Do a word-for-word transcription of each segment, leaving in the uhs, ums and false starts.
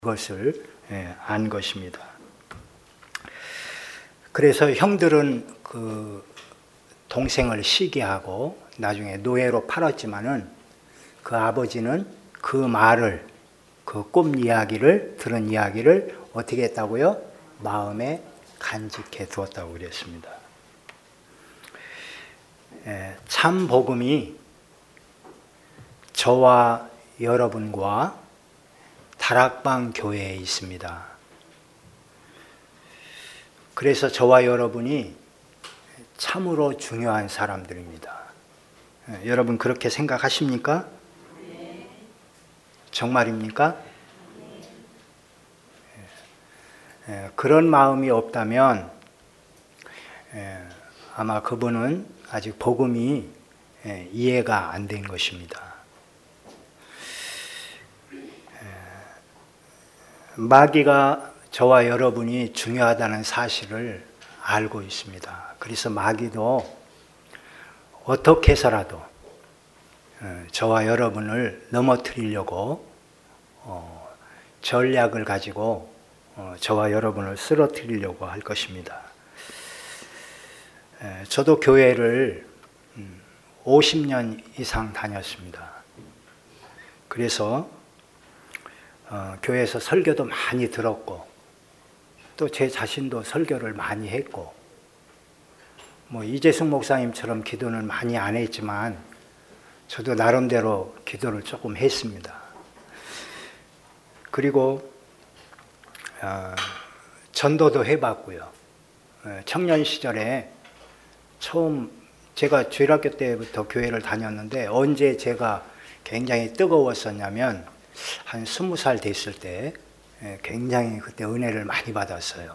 그것을 안 것입니다. 그래서 형들은 그 동생을 시기하고 나중에 노예로 팔았지만은 그 아버지는 그 말을, 그 꿈 이야기를 들은 이야기를 어떻게 했다고요? 마음에 간직해 두었다고 그랬습니다. 참 복음이 저와 여러분과 다락방 교회에 있습니다. 그래서 저와 여러분이 참으로 중요한 사람들입니다. 여러분 그렇게 생각하십니까? 네. 정말입니까? 네. 그런 마음이 없다면 아마 그분은 아직 복음이 이해가 안 된 것입니다. 마귀가 저와 여러분이 중요하다는 사실을 알고 있습니다. 그래서 마귀도 어떻게 해서라도 저와 여러분을 넘어뜨리려고 전략을 가지고 저와 여러분을 쓰러뜨리려고 할 것입니다. 저도 교회를 오십 년 이상 다녔습니다. 그래서 어, 교회에서 설교도 많이 들었고 또 제 자신도 설교를 많이 했고 뭐 이재승 목사님처럼 기도는 많이 안 했지만 저도 나름대로 기도를 조금 했습니다. 그리고 어, 전도도 해봤고요. 청년 시절에 처음 제가 주일학교 때부터 교회를 다녔는데 언제 제가 굉장히 뜨거웠었냐면 한 스무 살 됐을 때 굉장히 그때 은혜를 많이 받았어요.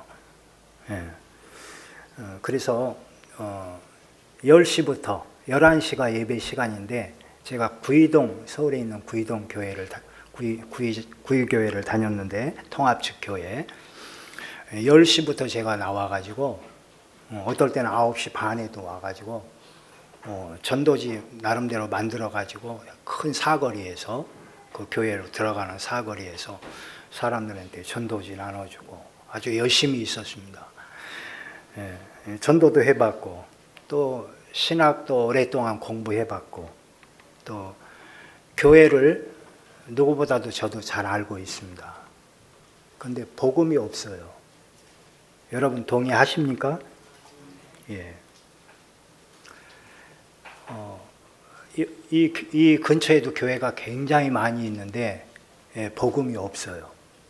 그래서 열 시부터 열한 시가 예배 시간인데 제가 구이동, 서울에 있는 구이동 교회를, 구이, 구이, 구이교회를 다녔는데 통합측 교회 열 시부터 제가 나와가지고 어떨 때는 아홉 시 반에도 와가지고 전도지 나름대로 만들어가지고 큰 사거리에서 그 교회로 들어가는 사거리에서 사람들한테 전도지 나눠주고 아주 열심히 있었습니다. 예, 전도도 해봤고 또 신학도 오랫동안 공부해봤고 또 교회를 누구보다도 저도 잘 알고 있습니다. 그런데 복음이 없어요. 여러분 동의하십니까? 예. 어, 이, 이, 이 근처에도 교회가 굉장히 많이 있는데 예, 복음이 없어요.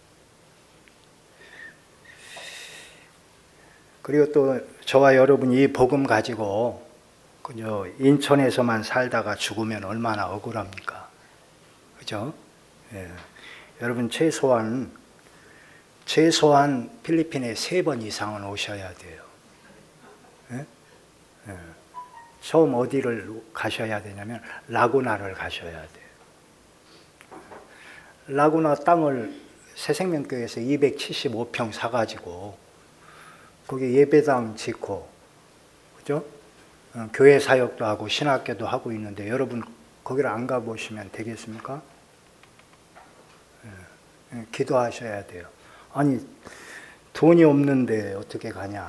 그리고 또 저와 여러분이 이 복음 가지고 그저 인천에서만 살다가 죽으면 얼마나 억울합니까? 그죠? 예. 여러분 최소한 최소한 필리핀에 세 번 이상은 오셔야 돼요. 예? 예. 처음 어디를 가셔야 되냐면 라구나를 가셔야 돼요. 라구나 땅을 새생명교회에서 이백칠십오 평 사가지고 거기 예배당 짓고 그죠? 어, 교회 사역도 하고 신학교도 하고 있는데 여러분 거기를 안 가보시면 되겠습니까? 예, 예, 기도하셔야 돼요. 아니 돈이 없는데 어떻게 가냐?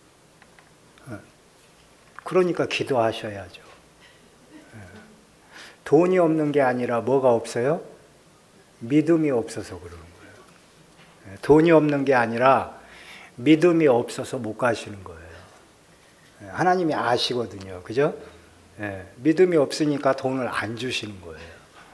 그러니까 기도하셔야죠. 돈이 없는 게 아니라 뭐가 없어요? 믿음이 없어서 그러는 거예요. 돈이 없는 게 아니라 믿음이 없어서 못 가시는 거예요. 하나님이 아시거든요. 그죠? 믿음이 없으니까 돈을 안 주시는 거예요.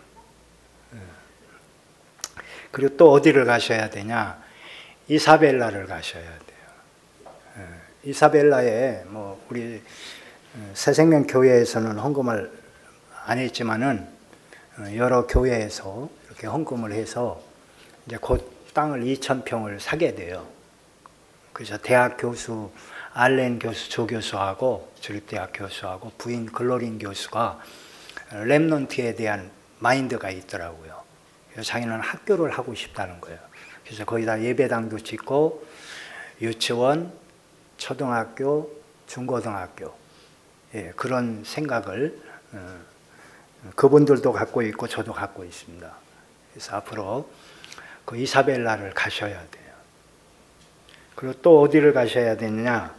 그리고 또 어디를 가셔야 되냐? 이사벨라를 가셔야 돼요. 이사벨라에 뭐 우리 새생명 교회에서는 헌금을 안 했지만은 여러 교회에서 이렇게 헌금을 해서 이제 곧 땅을 이천 평을 사게 돼요. 그래서 대학 교수 알렌 교수 조교수하고 주립대학 교수하고 부인 글로린 교수가 렘넌트에 대한 마인드가 있더라고요. 그래서 자기는 학교를 하고 싶다는 거예요. 그래서 거기다 예배당도 짓고 유치원, 초등학교, 중고등학교 예, 그런 생각을 어, 그분들도 갖고 있고 저도 갖고 있습니다. 그래서 앞으로 그 이사벨라를 가셔야 돼요. 그리고 또 어디를 가셔야 되느냐?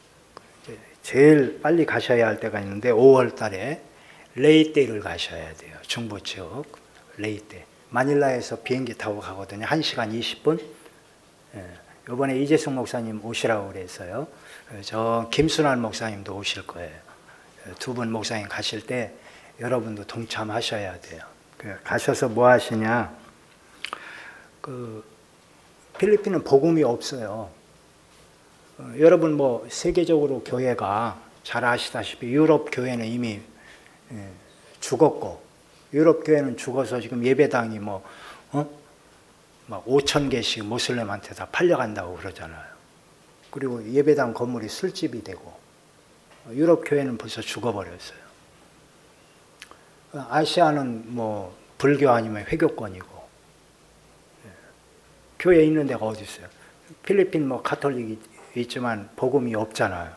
제일 빨리 가셔야 할 때가 있는데 오월 달에 레이떼를 가셔야 돼요. 중부 지역 레이떼. 마닐라에서 비행기 타고 가거든요. 한 시간 이십 분. 예. 이번에 이재승 목사님 오시라고 그랬어요. 저 김순환 목사님도 오실 거예요. 두 분 목사님 가실 때 여러분도 동참하셔야 돼요. 가셔서 뭐 하시냐? 그 필리핀은 복음이 없어요. 어, 여러분 뭐 세계적으로 교회가 잘 아시다시피 유럽 교회는 이미 예, 죽었고, 유럽 교회는 죽어서 지금 예배당이 뭐 어? 막 오천 개씩 모슬렘한테 다 팔려간다고 그러잖아요. 그리고 예배당 건물이 술집이 되고, 유럽 교회는 벌써 죽어버렸어요. 아시아는 뭐 불교 아니면 회교권이고, 예. 교회 있는 데가 어디 있어요? 필리핀 뭐 가톨릭이 있지만 복음이 없잖아요.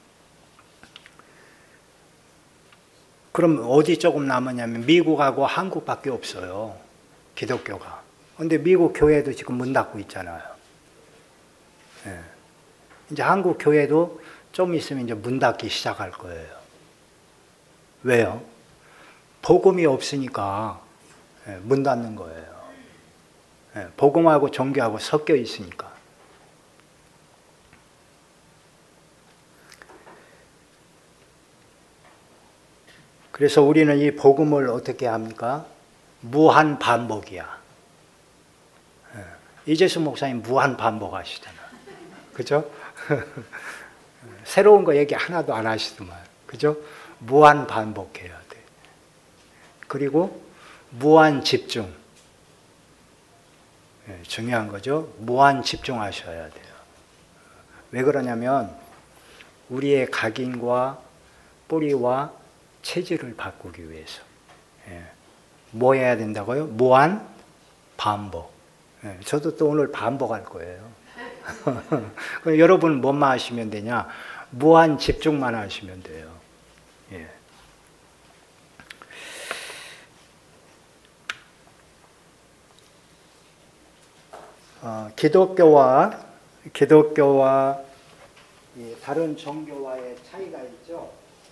그럼 어디 조금 남았냐면 미국하고 한국밖에 없어요. 기독교가. 근데 미국 교회도 지금 문 닫고 있잖아요. 예. 이제 한국 교회도 좀 있으면 이제 문 닫기 시작할 거예요. 왜요? 복음이 없으니까 문 닫는 거예요. 복음하고 종교하고 섞여 있으니까. 그래서 우리는 이 복음을 어떻게 합니까? 무한 반복이야. 이재수 목사님 무한 반복하시잖아. 그죠? 새로운 거 얘기 하나도 안 하시더만. 그죠? 무한 반복해야 돼. 그리고 무한 집중. 네, 중요한 거죠. 무한 집중하셔야 돼요. 왜 그러냐면 우리의 각인과 뿌리와 체질을 바꾸기 위해서. 예. 뭐 해야 된다고요? 무한 반복. 예. 저도 또 오늘 반복할 거예요. 여러분 뭐만 하시면 되냐? 무한 집중만 하시면 돼요. 예. 어, 기독교와 기독교와 다른 종교와의 차이가 있죠.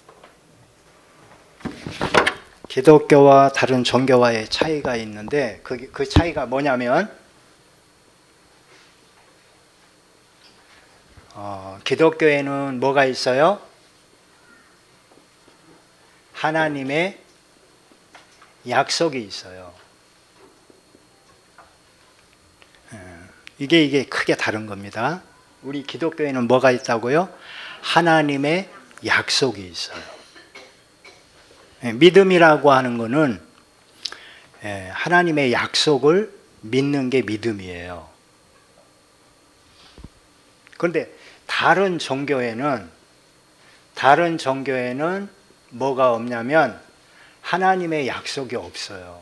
기독교와 다른 종교와의 차이가 있는데 그, 그 차이가 뭐냐면 어, 기독교에는 뭐가 있어요? 하나님의 약속이 있어요. 이게 이게 크게 다른 겁니다. 우리 기독교에는 뭐가 있다고요? 하나님의 약속이 있어요. 믿음이라고 하는 것은 하나님의 약속을 믿는 게 믿음이에요. 그런데 다른 종교에는 다른 종교에는 뭐가 없냐면 하나님의 약속이 없어요.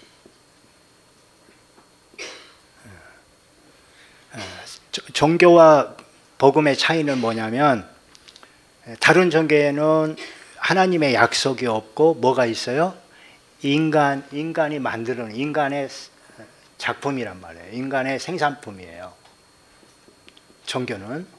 종교와 복음의 차이는 뭐냐면 다른 종교에는 하나님의 약속이 없고 뭐가 있어요? 인간, 인간이 만드는 인간의 작품이란 말이에요. 인간의 생산품이에요. 종교는.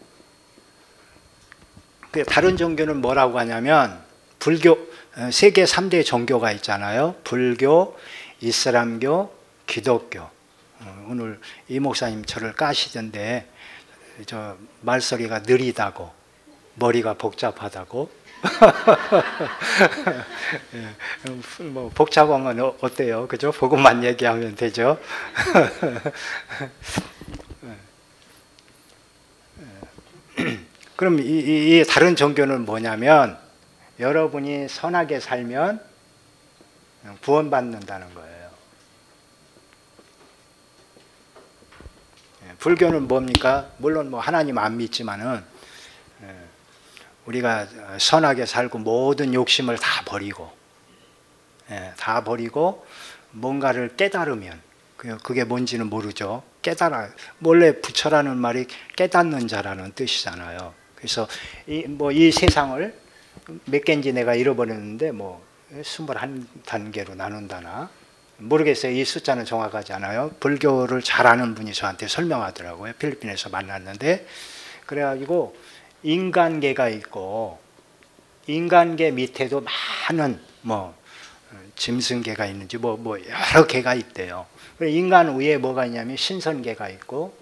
다른 종교는 뭐라고 하냐면 불교, 세계 삼 대 종교가 있잖아요. 불교, 이슬람교, 기독교. 오늘 이 목사님 저를 까시던데 저 말소리가 느리다고 머리가 복잡하다고. 뭐 복잡한 건 어때요? 그죠? 그것만 얘기하면 되죠. 그럼 이, 이, 이 다른 종교는 뭐냐면 여러분이 선하게 살면 구원받는다는 거예요. 불교는 뭡니까? 물론 뭐 하나님 안 믿지만은 우리가 선하게 살고 모든 욕심을 다 버리고 다 버리고 뭔가를 깨달으면 그게 뭔지는 모르죠. 깨달아. 원래 부처라는 말이 깨닫는 자라는 뜻이잖아요. 그래서 이 뭐 이 세상을 몇 개인지 내가 잃어버렸는데 뭐 스물한 단계로 나눈다나 모르겠어요. 이 숫자는 정확하지 않아요. 불교를 잘 아는 분이 저한테 설명하더라고요. 필리핀에서 만났는데, 그래가지고 인간계가 있고 인간계 밑에도 많은 뭐 짐승계가 있는지 뭐, 뭐 여러 계가 있대요. 인간 위에 뭐가 있냐면 신선계가 있고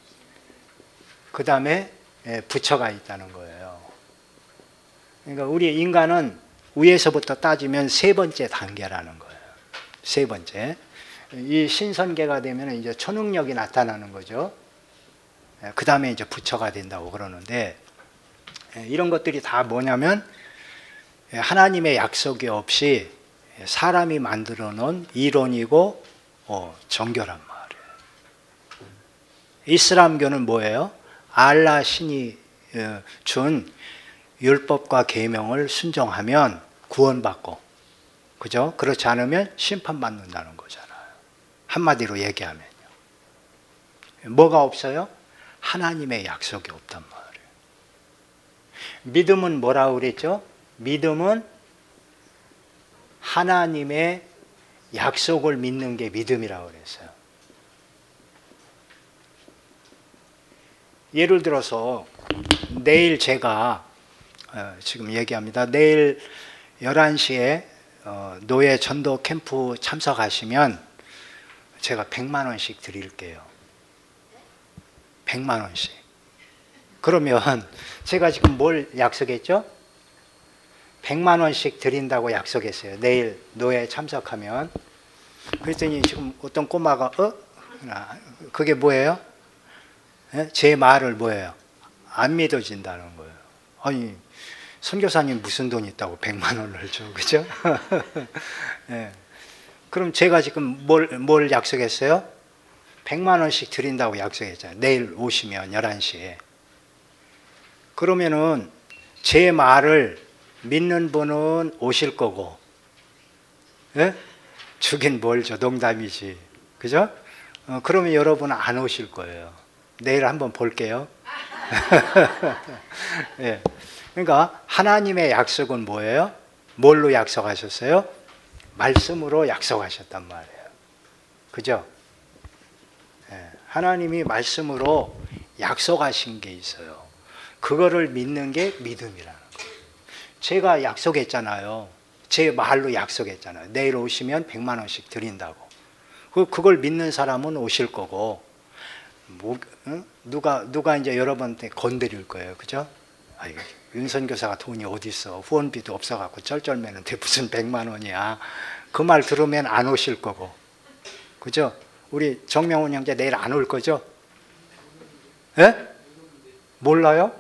그 다음에 부처가 있다는 거예요. 그러니까 우리 인간은 위에서부터 따지면 세 번째 단계라는 거예요. 세 번째. 이 신선계가 되면 이제 초능력이 나타나는 거죠. 그 다음에 이제 부처가 된다고 그러는데, 이런 것들이 다 뭐냐면 하나님의 약속이 없이 사람이 만들어 놓은 이론이고 어, 정교란 말이에요. 이슬람교는 뭐예요? 알라 신이 준 율법과 계명을 순종하면 구원받고, 그죠? 그렇지 않으면 심판받는다는 거잖아요. 한마디로 얘기하면요. 뭐가 없어요? 하나님의 약속이 없단 말이에요. 믿음은 뭐라고 그랬죠? 믿음은 하나님의 약속을 믿는 게 믿음이라고 그랬어요. 예를 들어서 내일 제가 어, 지금 얘기합니다. 내일 열한 시에 어, 노예 전도 캠프 참석하시면 제가 백만 원씩 드릴게요. 백만 원씩. 그러면 제가 지금 뭘 약속했죠? 백만 원씩 드린다고 약속했어요. 내일 노예 참석하면. 그랬더니 지금 어떤 꼬마가 어? 그게 뭐예요? 제 말을 뭐예요? 안 믿어진다는 거예요. 아니, 선교사님 무슨 돈 있다고 백만 원을 줘, 그죠? 네. 그럼 제가 지금 뭘, 뭘 약속했어요? 백만 원씩 드린다고 약속했잖아요. 내일 오시면 열한 시에. 그러면은 제 말을 믿는 분은 오실 거고, 예? 주긴 뭘 줘, 농담이지, 그죠? 어, 그러면 여러분은 안 오실 거예요. 내일 한번 볼게요. 예. 그러니까 하나님의 약속은 뭐예요? 뭘로 약속하셨어요? 말씀으로 약속하셨단 말이에요. 그죠? 예. 하나님이 말씀으로 약속하신 게 있어요. 그거를 믿는 게 믿음이라는 거예요. 제가 약속했잖아요. 제 말로 약속했잖아요. 내일 오시면 백만 원씩 드린다고. 그걸 믿는 사람은 오실 거고, 뭐, 응? 누가, 누가 이제 여러분한테 건드릴 거예요. 그죠? 아이고, 윤선 교사가 돈이 어디 있어. 후원비도 없어갖고 쩔쩔매는데 무슨 백만 원이야. 그 말 들으면 안 오실 거고. 그죠? 우리 정명훈 형제 내일 안 올 거죠? 예? 몰라요?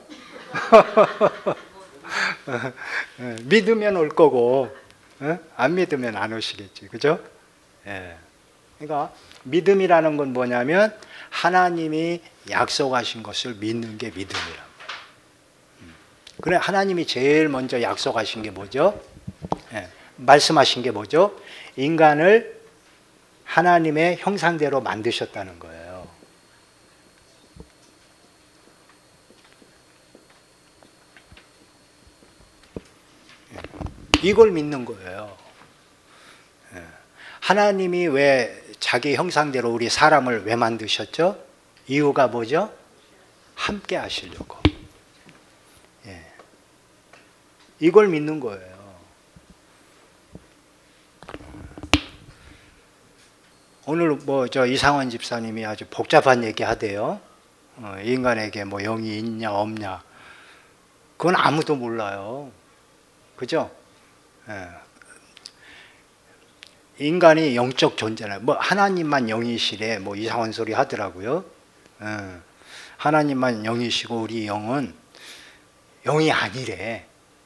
믿으면 올 거고, 예? 안 믿으면 안 오시겠지. 그죠? 예. 그러니까 믿음이라는 건 뭐냐면 하나님이 약속하신 것을 믿는 게 믿음이란 거예요. 그래, 하나님이 제일 먼저 약속하신 게 뭐죠? 예, 말씀하신 게 뭐죠? 인간을 하나님의 형상대로 만드셨다는 거예요. 이걸 믿는 거예요. 예. 하나님이 왜 자기 형상대로 우리 사람을 왜 만드셨죠? 이유가 뭐죠? 함께 하시려고. 예. 이걸 믿는 거예요. 오늘 뭐 저 이상원 집사님이 아주 복잡한 얘기 하대요. 어, 인간에게 뭐 영이 있냐 없냐. 그건 아무도 몰라요. 그죠? 예. 인간이 영적 존재나 뭐 하나님만 영이시래 뭐 이상한 소리 하더라고요. 예. 하나님만 영이시고 우리 영은 영이 아니래.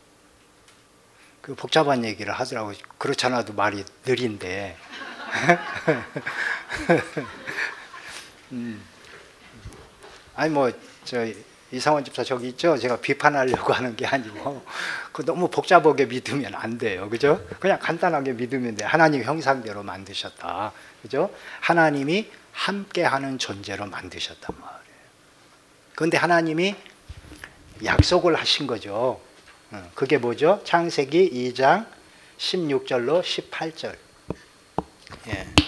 그 복잡한 얘기를 하더라고요. 그렇잖아도 말이 느린데. 음. 아니 뭐 저 이상원 집사 저기 있죠. 제가 비판하려고 하는 게 아니고 그 너무 복잡하게 믿으면 안 돼요. 그죠? 그냥 간단하게 믿으면 돼. 하나님 형상대로 만드셨다. 그죠? 하나님이 함께하는 존재로 만드셨단 말이에요. 그런데 하나님이 약속을 하신 거죠. 그게 뭐죠? 창세기 이 장 십육 절로 십팔 절. 예.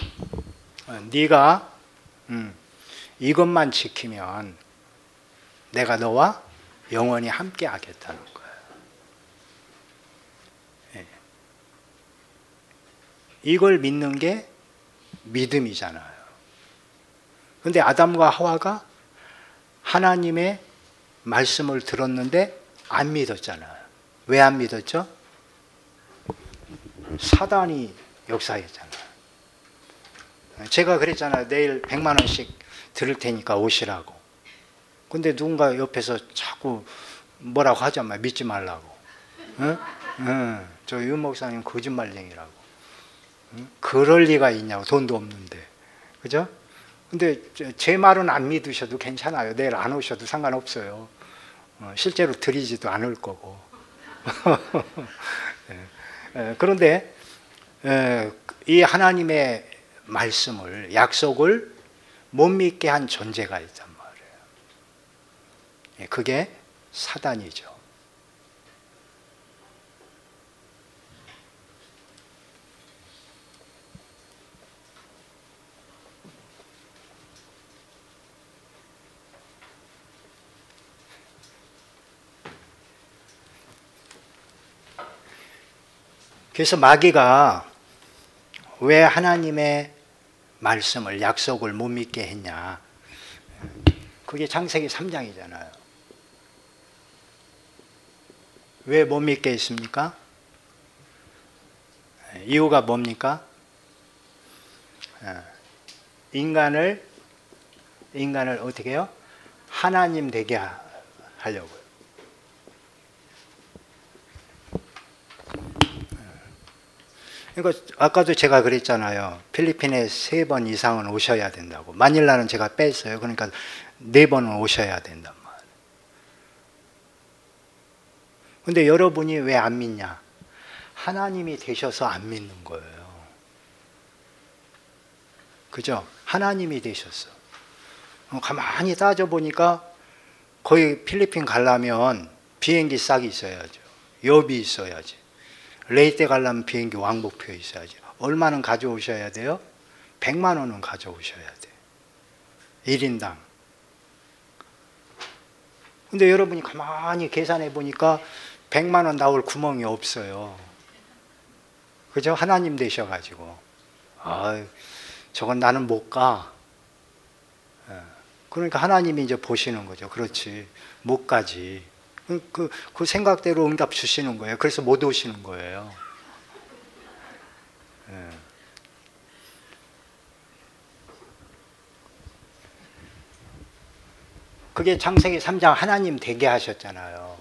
네가 음, 이것만 지키면 내가 너와 영원히 함께 하겠다는 거예요. 예. 이걸 믿는 게 믿음이잖아요. 근데 아담과 하와가 하나님의 말씀을 들었는데 안 믿었잖아요. 왜 안 믿었죠? 사단이 역사했잖아요. 제가 그랬잖아요. 내일 백만 원씩 드릴 테니까 오시라고. 근데 누군가 옆에서 자꾸 뭐라고 하지 마. 믿지 말라고. 응? 응. 저 윤 목사님 거짓말쟁이라고. 응? 그럴 리가 있냐고. 돈도 없는데. 그죠? 근데 제 말은 안 믿으셔도 괜찮아요. 내일 안 오셔도 상관없어요. 어, 실제로 드리지도 않을 거고. 예. 그런데 이 하나님의 말씀을, 약속을 못 믿게 한 존재가 있단 말이에요. 그게 사단이죠. 그래서 마귀가 왜 하나님의 말씀을, 약속을 못 믿게 했냐. 그게 창세기 삼 장이잖아요. 왜 못 믿게 했습니까? 이유가 뭡니까? 인간을, 인간을 어떻게 해요? 하나님 되게 하려고요. 그러니까 아까도 제가 그랬잖아요. 필리핀에 세 번 이상은 오셔야 된다고. 마닐라는 제가 뺐어요. 그러니까 네 번은 오셔야 된단 말이에요. 근데 여러분이 왜 안 믿냐? 하나님이 되셔서 안 믿는 거예요. 그죠? 하나님이 되셨어. 가만히 따져보니까 거의 필리핀 가려면 비행기 싹이 있어야죠. 여비 있어야지. 레이떼 가려면 비행기 왕복표 있어야지. 얼마는 가져오셔야 돼요? 백만 원은 가져오셔야 돼. 일 인당. 근데 여러분이 가만히 계산해 보니까 백만 원 나올 구멍이 없어요. 그죠? 하나님 되셔가지고. 아, 저건 나는 못 가. 그러니까 하나님이 이제 보시는 거죠. 그렇지. 못 가지. 그, 그 생각대로 응답 주시는 거예요. 그래서 못 오시는 거예요. 예. 그게 창세기 삼 장 하나님 되게 하셨잖아요.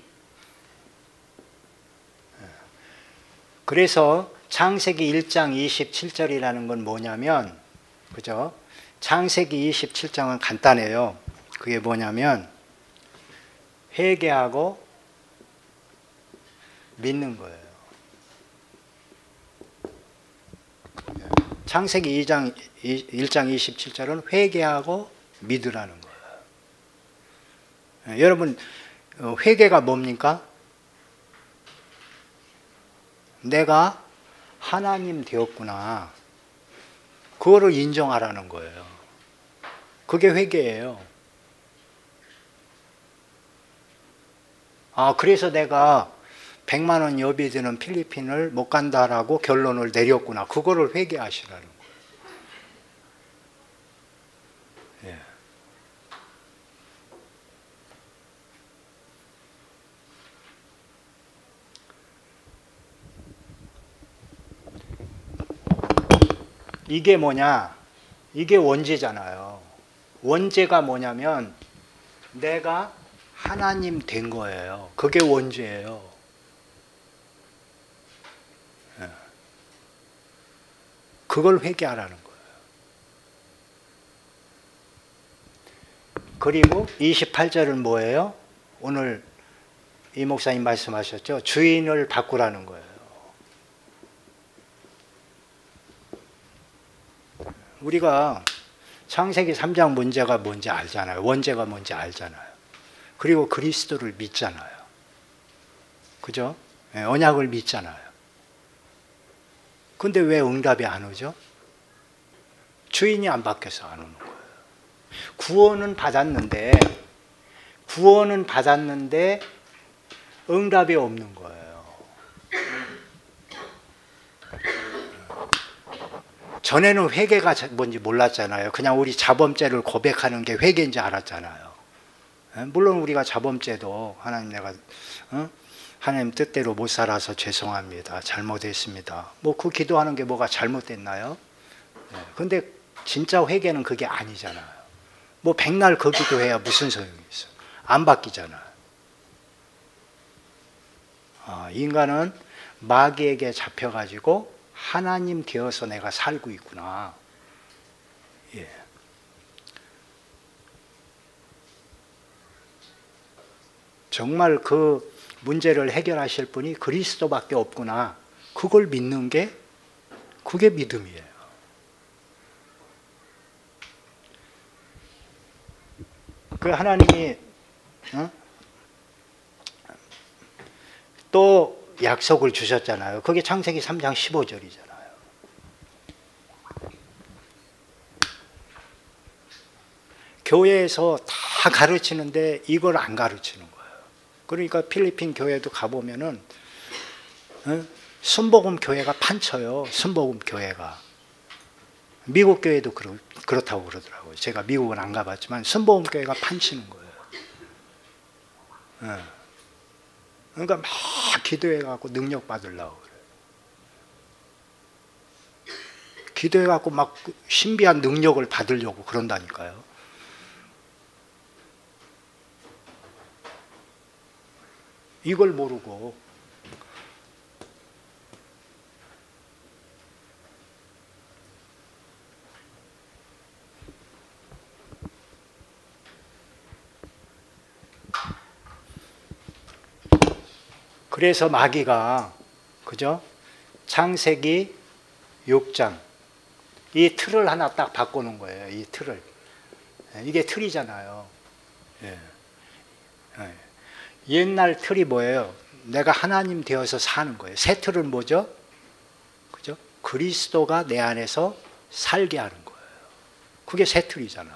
예. 그래서 창세기 일 장 이십칠 절이라는 건 뭐냐면, 그죠? 창세기 이십칠 장은 간단해요. 그게 뭐냐면, 회개하고 믿는 거예요. 창세기 이 장, 일 장 이십칠 절은 회개하고 믿으라는 거예요. 여러분, 회개가 뭡니까? 내가 하나님 되었구나. 그거를 인정하라는 거예요. 그게 회개예요. 아, 그래서 내가 백만 원 여비 드는 필리핀을 못 간다라고 결론을 내렸구나. 그거를 회개하시라는 거예요. 예. 이게 뭐냐? 이게 원죄잖아요. 원죄가 뭐냐면 내가 하나님 된 거예요. 그게 원죄예요. 그걸 회개하라는 거예요. 그리고 이십팔 절은 뭐예요? 오늘 이 목사님 말씀하셨죠? 주인을 바꾸라는 거예요. 우리가 창세기 삼 장 문제가 뭔지 알잖아요. 원죄가 뭔지 알잖아요. 그리고 그리스도를 믿잖아요. 그죠? 네, 언약을 믿잖아요. 근데 왜 응답이 안 오죠? 주인이 안 바뀌어서 안 오는 거예요. 구원은 받았는데 구원은 받았는데 응답이 없는 거예요. 전에는 회개가 뭔지 몰랐잖아요. 그냥 우리 자범죄를 고백하는 게 회개인지 알았잖아요. 물론 우리가 자범죄도 하나님 내가 어? 하나님 뜻대로 못 살아서 죄송합니다. 잘못했습니다. 뭐 그 기도하는 게 뭐가 잘못됐나요? 근데 진짜 회개는 그게 아니잖아요. 뭐 백날 그 기도해야 무슨 소용이 있어요. 안 바뀌잖아요. 어, 인간은 마귀에게 잡혀가지고 하나님 되어서 내가 살고 있구나. 예. 정말 그 문제를 해결하실 분이 그리스도밖에 없구나. 그걸 믿는 게 그게 믿음이에요. 그 하나님이 어? 또 약속을 주셨잖아요. 그게 창세기 삼 장 십오 절이잖아요. 교회에서 다 가르치는데 이걸 안 가르치는 거예요. 그러니까 필리핀 교회도 가보면은 어? 순복음 교회가 판쳐요. 순복음 교회가. 미국 교회도 그렇, 그렇다고 그러더라고요. 제가 미국은 안 가봤지만 순복음 교회가 판치는 거예요. 어. 그러니까 막 기도해갖고 능력 받으려고 그래요. 기도해갖고 막 신비한 능력을 받으려고 그런다니까요. 이걸 모르고 그래서 마귀가 그죠? 창세기 육 장 이 틀을 하나 딱 바꾸는 거예요. 이 틀을. 이게 틀이잖아요. 예. 예. 옛날 틀이 뭐예요? 내가 하나님 되어서 사는 거예요. 새 틀은 뭐죠? 그죠? 그리스도가 내 안에서 살게 하는 거예요. 그게 새 틀이잖아요.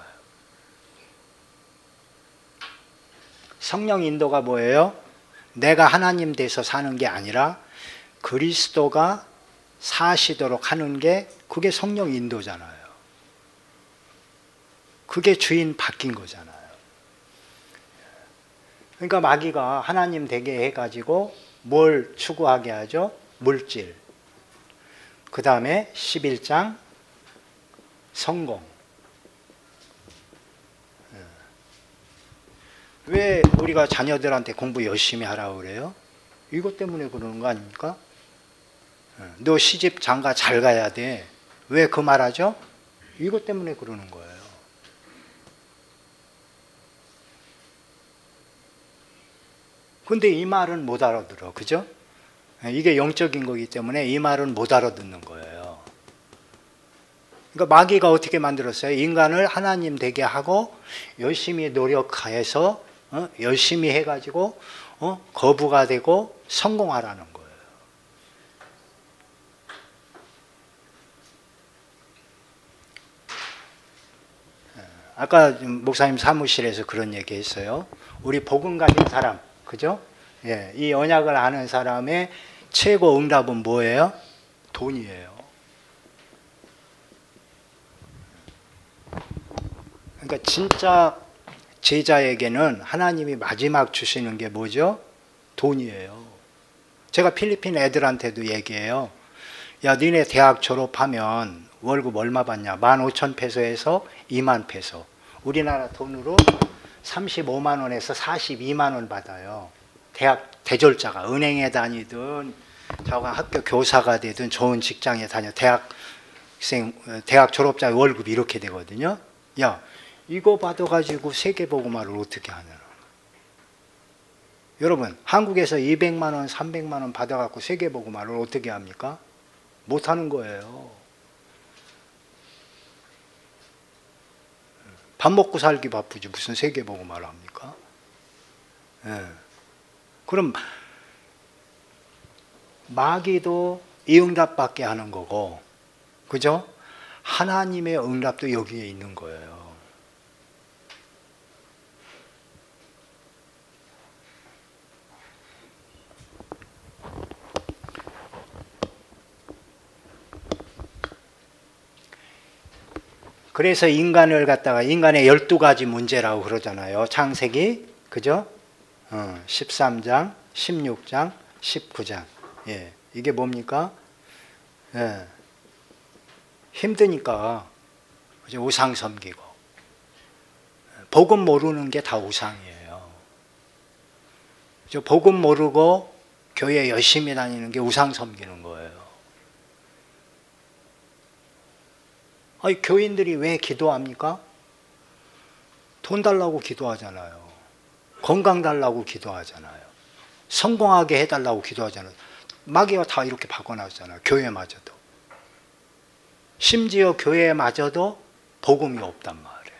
성령 인도가 뭐예요? 내가 하나님 돼서 사는 게 아니라 그리스도가 사시도록 하는 게 그게 성령 인도잖아요. 그게 주인 바뀐 거잖아요. 그러니까 마귀가 하나님 되게 해가지고 뭘 추구하게 하죠? 물질. 그 다음에 십일 장 성공. 왜 우리가 자녀들한테 공부 열심히 하라고 그래요? 이것 때문에 그러는 거 아닙니까? 너 시집 장가 잘 가야 돼. 왜 그 말하죠? 이것 때문에 그러는 거예요. 근데 이 말은 못 알아들어. 그죠? 이게 영적인 거기 때문에 이 말은 못 알아듣는 거예요. 그러니까 마귀가 어떻게 만들었어요? 인간을 하나님 되게 하고 열심히 노력해서 어? 열심히 해가지고 어? 거부가 되고 성공하라는 거예요. 아까 목사님 사무실에서 그런 얘기 했어요. 우리 복음 가진 사람, 그죠? 예, 이 언약을 아는 사람의 최고 응답은 뭐예요? 돈이에요. 그러니까 진짜 제자에게는 하나님이 마지막 주시는 게 뭐죠? 돈이에요. 제가 필리핀 애들한테도 얘기해요. 야, 니네 대학 졸업하면 월급 얼마 받냐? 만 오천 페소에서 이만 페소. 우리나라 돈으로 삼십오만 원에서 사십이만 원 받아요. 대학 대졸자가 은행에 다니든 저가 학교 교사가 되든 좋은 직장에 다녀 대학생 대학 졸업자 월급이 이렇게 되거든요. 야, 이거 받아가지고 세계복음화를 어떻게 하냐? 여러분, 한국에서 이백만 원, 삼백만 원 받아갖고 세계복음화를 어떻게 합니까? 못하는 거예요. 밥 먹고 살기 바쁘지 무슨 세계복음화를 합니까? 예. 그럼 마귀도 이 응답받게 하는 거고, 그죠? 하나님의 응답도 여기에 있는 거예요. 그래서 인간을 갖다가 인간의 열두 가지 문제라고 그러잖아요. 창세기, 그죠? 어, 십삼 장, 십육 장, 십구 장. 예, 이게 뭡니까? 예, 힘드니까 그죠? 우상 섬기고. 복음 모르는 게 다 우상이에요. 그죠? 복음 모르고 교회 열심히 다니는 게 우상 섬기는 거예요. 아니, 교인들이 왜 기도합니까? 돈 달라고 기도하잖아요. 건강 달라고 기도하잖아요. 성공하게 해달라고 기도하잖아요. 마귀가 다 이렇게 바꿔놨잖아요. 교회마저도. 심지어 교회마저도 복음이 없단 말이에요.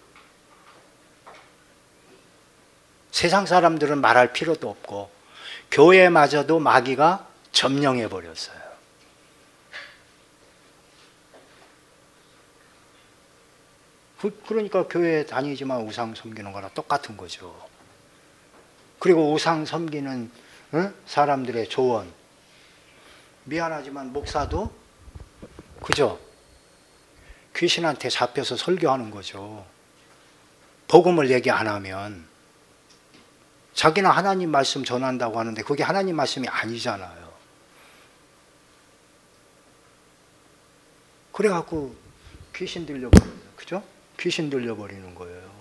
세상 사람들은 말할 필요도 없고 교회마저도 마귀가 점령해버렸어요. 그러니까 교회 다니지만 우상 섬기는 거랑 똑같은 거죠. 그리고 우상 섬기는 어? 사람들의 조언. 미안하지만 목사도 그죠? 귀신한테 잡혀서 설교하는 거죠. 복음을 얘기 안 하면. 자기는 하나님 말씀 전한다고 하는데 그게 하나님 말씀이 아니잖아요. 그래갖고 귀신 들려버려요. 그죠? 귀신 들려버리는 거예요.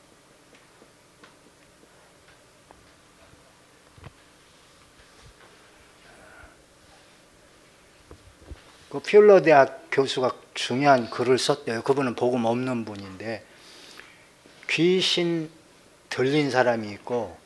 그 피올로 대학 교수가 중요한 글을 썼대요. 그분은 복음 없는 분인데 귀신 들린 사람이 있고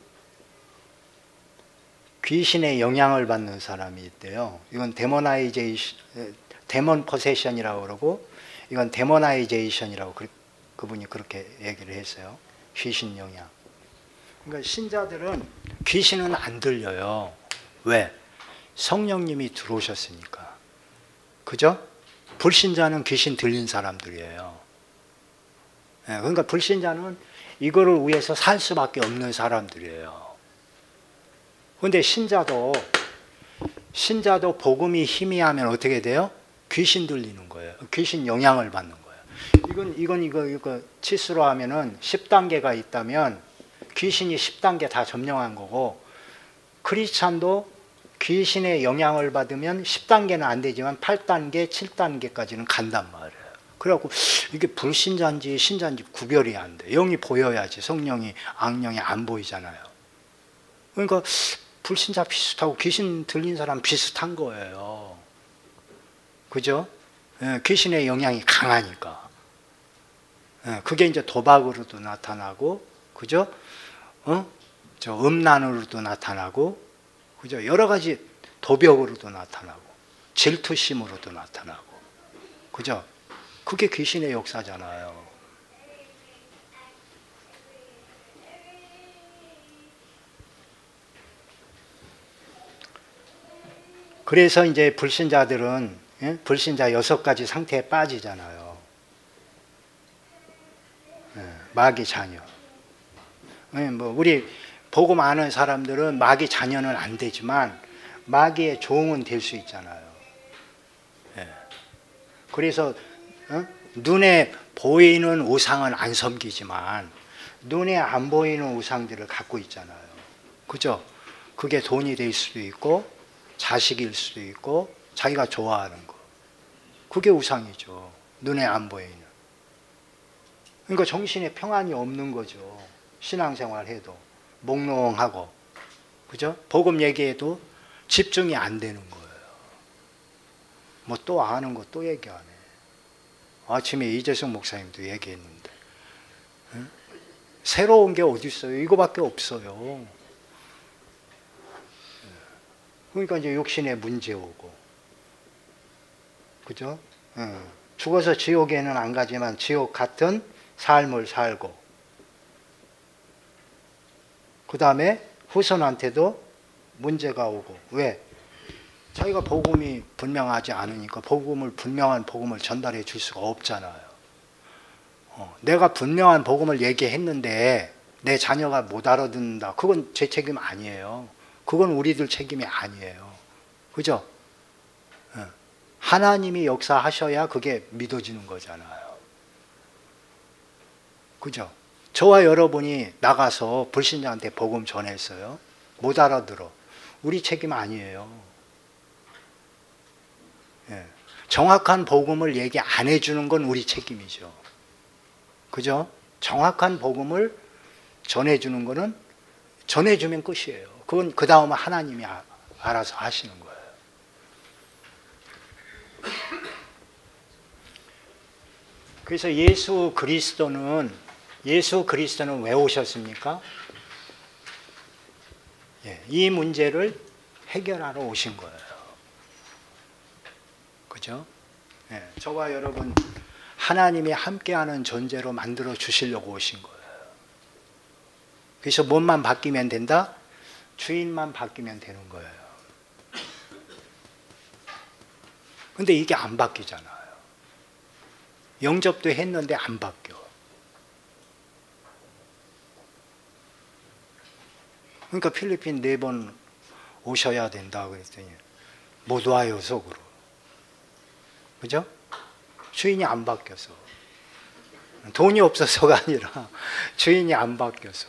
귀신의 영향을 받는 사람이 있대요. 이건 데모나이제이션, 데몬 포세션이라고 그러고 이건 데모나이제이션이라고 그, 그분이 그렇게 얘기를 했어요. 귀신 영향. 그러니까 신자들은 귀신은 안 들려요. 왜? 성령님이 들어오셨으니까. 그죠? 불신자는 귀신 들린 사람들이에요. 그러니까 불신자는 이거를 위해서 살 수밖에 없는 사람들이에요. 그런데 신자도 신자도 복음이 희미하면 어떻게 돼요? 귀신 들리는 거예요. 귀신 영향을 받는 거예요. 이건 이건 이거 이거 치수로 하면은 십 단계가 있다면 귀신이 십 단계 다 점령한 거고 크리스찬도 귀신의 영향을 받으면 십 단계는 안 되지만 팔 단계, 칠 단계까지는 간단 말이에요. 그래갖고 이게 불신자인지 신자인지 구별이 안 돼. 영이 보여야지. 성령이 악령이 안 보이잖아요. 그러니까 불신자 비슷하고 귀신 들린 사람 비슷한 거예요. 그죠? 예, 귀신의 영향이 강하니까. 예, 그게 이제 도박으로도 나타나고, 그죠? 어? 저 음란으로도 나타나고, 그죠? 여러 가지 도벽으로도 나타나고, 질투심으로도 나타나고, 그죠? 그게 귀신의 역사잖아요. 그래서 이제 불신자들은 예? 불신자 여섯 가지 상태에 빠지잖아요. 예, 마귀 자녀. 예, 뭐 우리 복음 아는 사람들은 마귀 자녀는 안 되지만 마귀의 종은 될 수 있잖아요. 예. 그래서 어? 눈에 보이는 우상은 안 섬기지만 눈에 안 보이는 우상들을 갖고 있잖아요. 그죠? 그게 돈이 될 수도 있고 자식일 수도 있고 자기가 좋아하는 거. 그게 우상이죠. 눈에 안 보이는. 그러니까 정신에 평안이 없는 거죠. 신앙생활 해도. 몽롱하고. 그죠? 복음 얘기해도 집중이 안 되는 거예요. 뭐 또 아는 거 또 얘기하네. 아침에 이재성 목사님도 얘기했는데. 응? 새로운 게 어디 있어요? 이거밖에 없어요. 그러니까 이제 육신의 문제 오고. 그죠? 응. 죽어서 지옥에는 안 가지만 지옥 같은 삶을 살고. 그 다음에 후손한테도 문제가 오고. 왜? 자기가 복음이 분명하지 않으니까 복음을 분명한 복음을 전달해 줄 수가 없잖아요. 어, 내가 분명한 복음을 얘기했는데 내 자녀가 못 알아듣는다. 그건 제 책임 아니에요. 그건 우리들 책임이 아니에요. 그죠? 어. 하나님이 역사하셔야 그게 믿어지는 거잖아요. 그죠? 저와 여러분이 나가서 불신자한테 복음 전했어요. 못 알아들어. 우리 책임 아니에요. 예. 정확한 복음을 얘기 안 해주는 건 우리 책임이죠. 그죠? 정확한 복음을 전해주는 거는 전해주면 끝이에요. 그건 그 다음은 하나님이 아, 알아서 하시는 거예요. 그래서 예수 그리스도는 예수 그리스도는 왜 오셨습니까? 예, 이 문제를 해결하러 오신 거예요. 그죠? 예, 저와 여러분 하나님이 함께하는 존재로 만들어 주시려고 오신 거예요. 그래서 몸만 바뀌면 된다? 주인만 바뀌면 되는 거예요. 근데 이게 안 바뀌잖아요. 영접도 했는데 안 바뀌어. 그러니까 필리핀 네 번 오셔야 된다 그랬더니 못 와요, 속으로. 그죠? 주인이 안 바뀌어서. 돈이 없어서가 아니라 주인이 안 바뀌어서.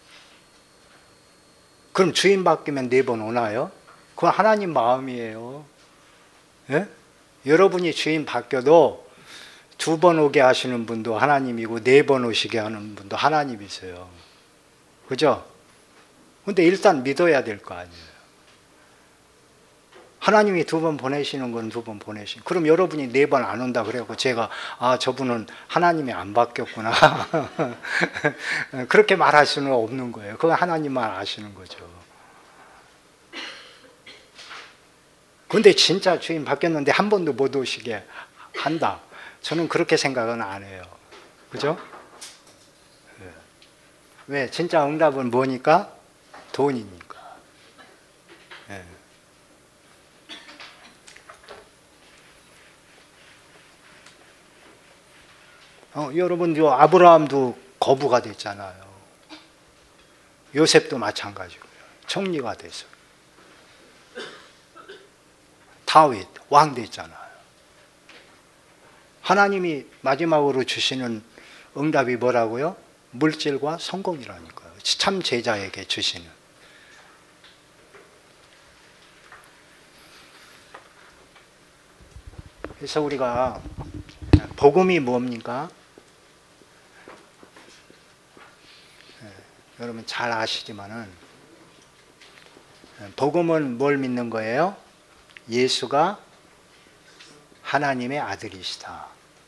그럼 주인 바뀌면 네 번 오나요? 그건 하나님 마음이에요. 예? 여러분이 주인 바뀌어도 두 번 오게 하시는 분도 하나님이고 네 번 오시게 하는 분도 하나님이세요. 그죠? 근데 일단 믿어야 될 거 아니에요. 하나님이 두 번 보내시는 건 두 번 보내신. 그럼 여러분이 네 번 안 온다 그래갖고 제가 아 저분은 하나님이 안 바뀌었구나 그렇게 말할 수는 없는 거예요. 그건 하나님만 아시는 거죠. 근데 진짜 주인 바뀌었는데 한 번도 못 오시게 한다. 저는 그렇게 생각은 안 해요. 그죠? 왜? 진짜 응답은 뭐니까? 돈이니까. 예. 어, 여러분, 요 아브라함도 거부가 됐잖아요. 요셉도 마찬가지고요. 총리가 돼서. 다윗, 왕 됐잖아요. 하나님이 마지막으로 주시는 응답이 뭐라고요? 물질과 성공이라니까요. 참 제자에게 주시는. 그래서 우리가 복음이 뭡니까? 여러분 잘 아시지만은 복음은 뭘 믿는 거예요? 예수가 하나님의 아들이시다.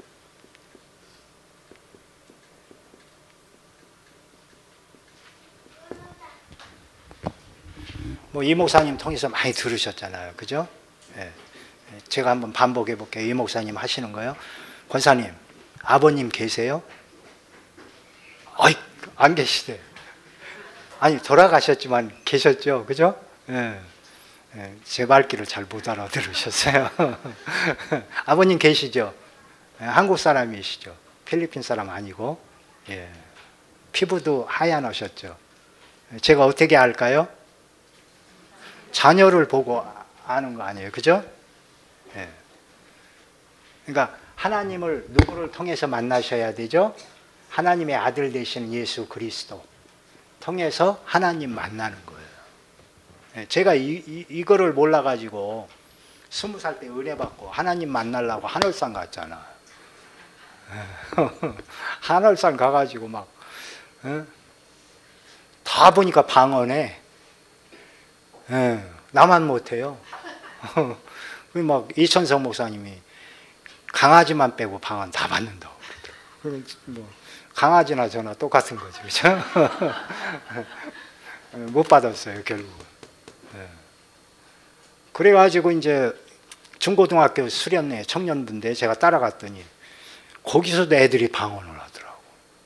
뭐 이 목사님 통해서 많이 들으셨잖아요. 그죠? 예. 제가 한번 반복해 볼게요. 이 목사님 하시는 거요. 권사님, 아버님 계세요? 어이, 안 계시대. 아니, 돌아가셨지만 계셨죠. 그죠? 예. 예. 제 말귀를 잘 못 알아들으셨어요. 아버님 계시죠? 예. 한국 사람이시죠? 필리핀 사람 아니고. 예. 피부도 하얀하셨죠? 제가 어떻게 알까요? 자녀를 보고 아는 거 아니에요. 그죠? 예. 그러니까 하나님을 누구를 통해서 만나셔야 되죠? 하나님의 아들 되시는 예수 그리스도 통해서 하나님 만나는 거예요. 예. 제가 이, 이, 이거를 몰라가지고 스무 살 때 은혜 받고 하나님 만나려고 하늘산 갔잖아. 하늘산 가가지고 막 예? 다 보니까 방언해. 예, 나만 못해요. 막 이천성 목사님이 강아지만 빼고 방언 다 받는다고 그러더라고요. 뭐 강아지나 저나 똑같은 거죠, 그렇죠? 못 받았어요, 결국은. 예. 그래가지고 이제 중고등학교 수련회 청년부인데 제가 따라갔더니 거기서도 애들이 방언을 하더라고.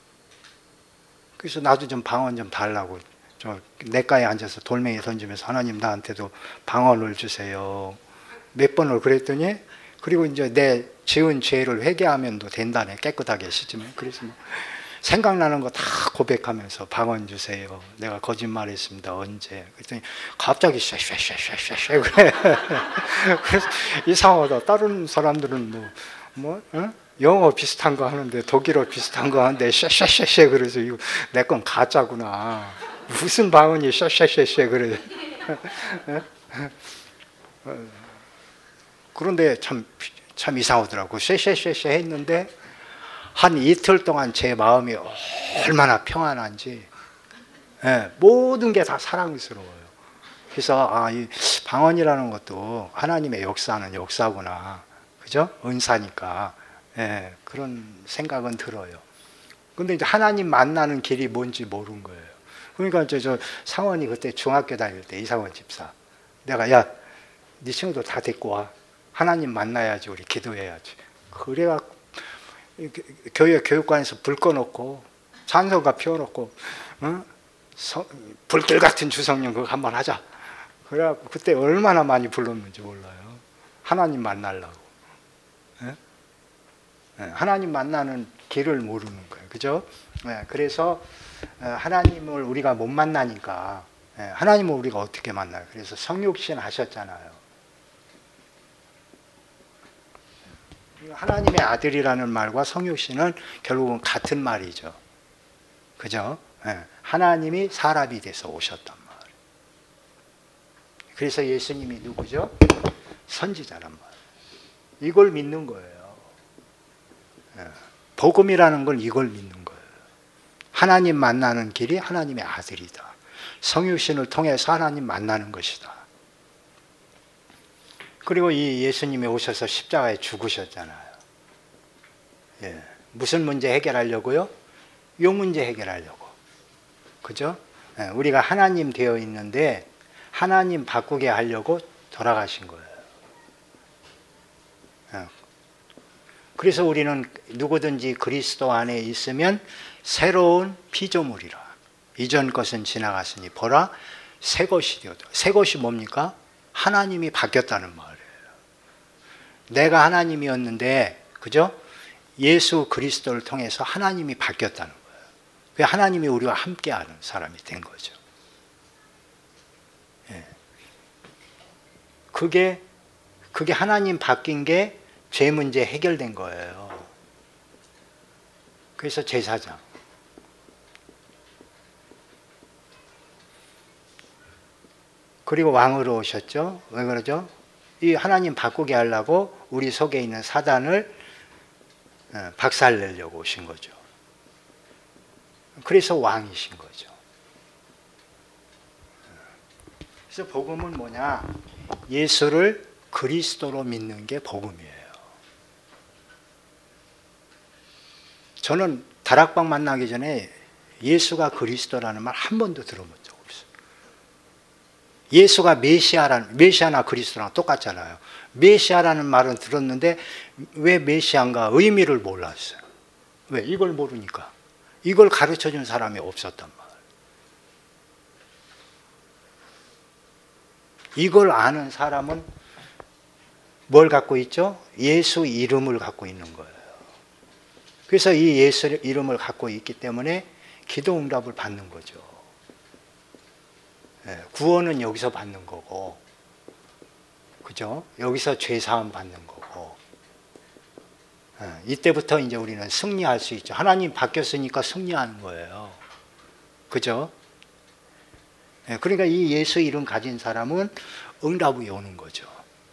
그래서 나도 좀 방언 좀 달라고. 저 냇가에 앉아서 돌멩이 던지면서 하나님 나한테도 방언을 주세요. 몇 번을 그랬더니 그리고 이제 내 지은 죄를 회개하면도 된다네. 깨끗하게 씻으면. 그래서 뭐 생각나는 거 다 고백하면서 방언 주세요. 내가 거짓말했습니다. 언제? 그랬더니 갑자기 쉐쉐쉐쉐쉐 그래. 그래서 이상하다. 다른 사람들은 뭐 뭐 어? 영어 비슷한 거 하는데 독일어 비슷한 거 하는데 쉐쉐쉐쉐 그래서 이거 내 건 가짜구나. 무슨 방언이 쉐쉐쉐쉐 그래. 그런데 참 참 이상하더라고. 쉐쉐쉐쉐 했는데 한 이틀 동안 제 마음이 얼마나 평안한지, 예, 모든 게 다 사랑스러워요. 그래서 아, 이 방언이라는 것도 하나님의 역사는 역사구나, 그죠? 은사니까, 예, 그런 생각은 들어요. 근데 이제 하나님 만나는 길이 뭔지 모르는 거예요. 그러니까 이제 저 상원이 그때 중학교 다닐 때 이상원 집사, 내가 야, 네 친구들 다 데리고 와. 하나님 만나야지, 우리 기도해야지. 그래갖고 교회 교육관에서 불 꺼놓고 찬송가 피워놓고 어? 서, 불길 같은 주성령 그거 한번 하자. 그래갖고 그때 얼마나 많이 불렀는지 몰라요. 하나님 만나려고. 예? 예, 하나님 만나는 길을 모르는 거예요. 그죠? 예, 그래서 하나님을 우리가 못 만나니까, 예, 하나님을 우리가 어떻게 만나요? 그래서 성육신 하셨잖아요. 하나님의 아들이라는 말과 성육신은 결국은 같은 말이죠. 그죠? 예. 하나님이 사람이 돼서 오셨단 말이에요. 그래서 예수님이 누구죠? 선지자란 말이에요. 이걸 믿는 거예요. 예. 복음이라는 걸 이걸 믿는 거예요. 하나님 만나는 길이 하나님의 아들이다. 성육신을 통해서 하나님 만나는 것이다. 그리고 이 예수님이 오셔서 십자가에 죽으셨잖아요. 예. 무슨 문제 해결하려고요? 요 문제 해결하려고. 그죠? 예. 우리가 하나님 되어 있는데 하나님 바꾸게 하려고 돌아가신 거예요. 예. 그래서 우리는 누구든지 그리스도 안에 있으면 새로운 피조물이라. 이전 것은 지나갔으니 보라 새 것이 되었다. 새 것이 뭡니까? 하나님이 바뀌었다는 말이에요. 내가 하나님이었는데, 그죠? 예수 그리스도를 통해서 하나님이 바뀌었다는 거예요. 그 하나님이 우리와 함께하는 사람이 된 거죠. 예. 그게 그게 하나님 바뀐 게 죄 문제 해결된 거예요. 그래서 제사장. 그리고 왕으로 오셨죠. 왜 그러죠? 이 하나님 바꾸게 하려고 우리 속에 있는 사단을 박살내려고 오신 거죠. 그래서 왕이신 거죠. 그래서 복음은 뭐냐? 예수를 그리스도로 믿는 게 복음이에요. 저는 다락방 만나기 전에 예수가 그리스도라는 말 한 번도 들어본 적 없어요. 예수가 메시아라는, 메시아나 그리스도랑 똑같잖아요. 메시아라는 말은 들었는데 왜 메시아인가 의미를 몰랐어요. 왜? 이걸 모르니까. 이걸 가르쳐준 사람이 없었단 말이에요. 이걸 아는 사람은 뭘 갖고 있죠? 예수 이름을 갖고 있는 거예요. 그래서 이 예수 이름을 갖고 있기 때문에 기도 응답을 받는 거죠. 구원은 여기서 받는 거고, 그죠? 여기서 죄사함 받는 거고, 이때부터 이제 우리는 승리할 수 있죠. 하나님 바뀌었으니까 승리하는 거예요. 그죠? 그러니까 이 예수 이름 가진 사람은 응답이 오는 거죠.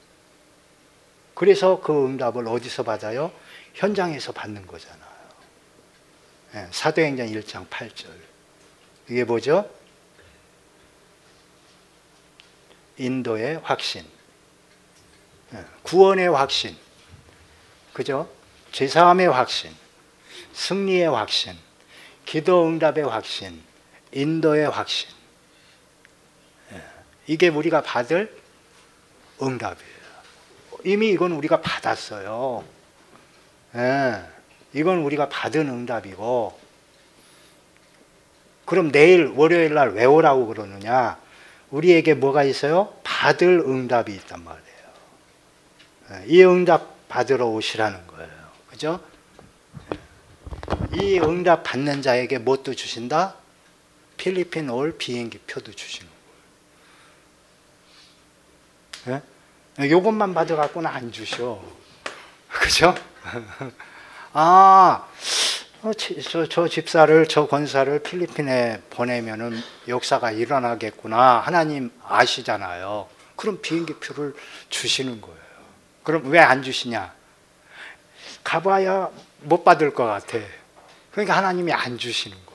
그래서 그 응답을 어디서 받아요? 현장에서 받는 거잖아요. 사도행전 일 장 팔 절. 이게 뭐죠? 인도의 확신, 구원의 확신, 그죠? 죄사함의 확신, 승리의 확신, 기도 응답의 확신, 인도의 확신. 이게 우리가 받을 응답이에요. 이미 이건 우리가 받았어요. 예, 이건 우리가 받은 응답이고, 그럼 내일 월요일 날 왜 오라고 그러느냐? 우리에게 뭐가 있어요? 받을 응답이 있단 말이에요. 이 응답 받으러 오시라는 거예요. 그죠? 이 응답 받는 자에게 뭣도 주신다? 필리핀 올 비행기 표도 주시는 거예요. 예? 요것만 받아갖고는 안 주셔. 그죠? 아, 저, 저 집사를, 저 권사를 필리핀에 보내면은 역사가 일어나겠구나. 하나님 아시잖아요. 그럼 비행기 표를 주시는 거예요. 그럼 왜 안 주시냐? 가봐야 못 받을 것 같아. 그러니까 하나님이 안 주시는 거예요.